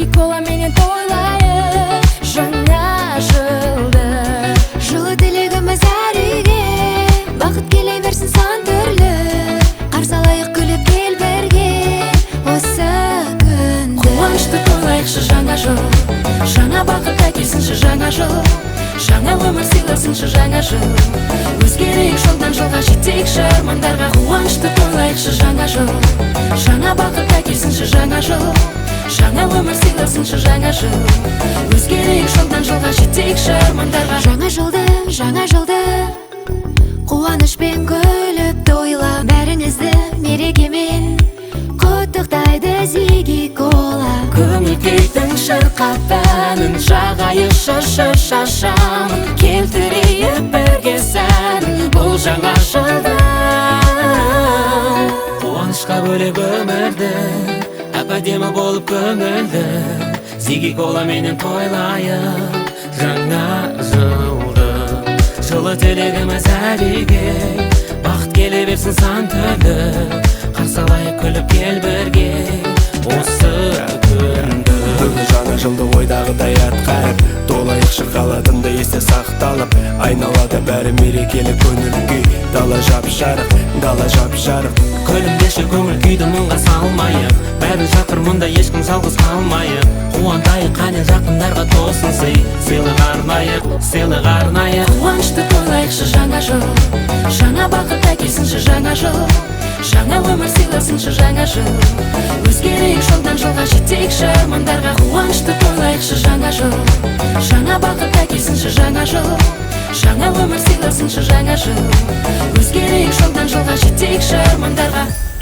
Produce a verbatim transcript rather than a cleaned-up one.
Зиги кола менен тойлайық жаңа жылды. Жылы тілегіміз әриге, бақыт келе берсін сан түрлі. Қарсы алайық күліп кел бірге осы күнді. Қуанышты тойлайықшы жаңа жыл, жаңа бақыт әкелсінші жаңа жыл. Жаңа өмір сыйласыншы жаңа жыл. Өзгерейік жылдан жылға жетейікші армандарға. Қуанышты тойлайықшы жаңа жыл, жаңа бақыт әкелсінші жаңа жыл. Жаңа өмір сыйласыншы жаңа жыл. Өзгерейік жылдан жылға жетейікші армандарға. Жаңа жылды, жаңа жылды қуанышпен күліп тойла. Бәріңізді мерекемен құттықтайды Зиги кола. Көңіл күйдің шырқап әнін, жағайық шашы шашамын, келтірейік бірге сәнін бұл жаңа жылда. Қуанышқа бөлеп өмірді, әп-әдемі болып көңілді. Зиги кола менен тойлайық жаңа жылды. Жылы тілегіміз әлиге, бақыт келе берсін сан түрлі. Қарсы алайық күліп кел бірге осы күнді. Бүгін жаңа жылды ойдағыдай атқарып, толайық шоколадымды есте сақталып. Айналада бәрі мерекелі көңіл күй, дала жап-жарық, дала жап-жарық. Күлімдеші көңіл күйді мұңға салмайық, бәрі жатыр мұнда ешкім жалғыз қалмайық. Қуантайық қане жақындарға тосын сый, сыйлық арнайық, сыйлық арнайық. Қуанышты тойлайықшы жаңа жыл, жаңа бақыт әкелсінші жаңа жыл. Жаңа өмір сыйласыншы жаңа жыл. Өзгерейік жылдан жылға жетейікші армандарға. Қуанышты тойлайықшы жаңа жыл, жаңа бақыт әкелсінші жаңа жыл. Жаңа өмір сыйласыншы жаңа жыл. Өзгерейік жылдан жылға жетейікші армандарға.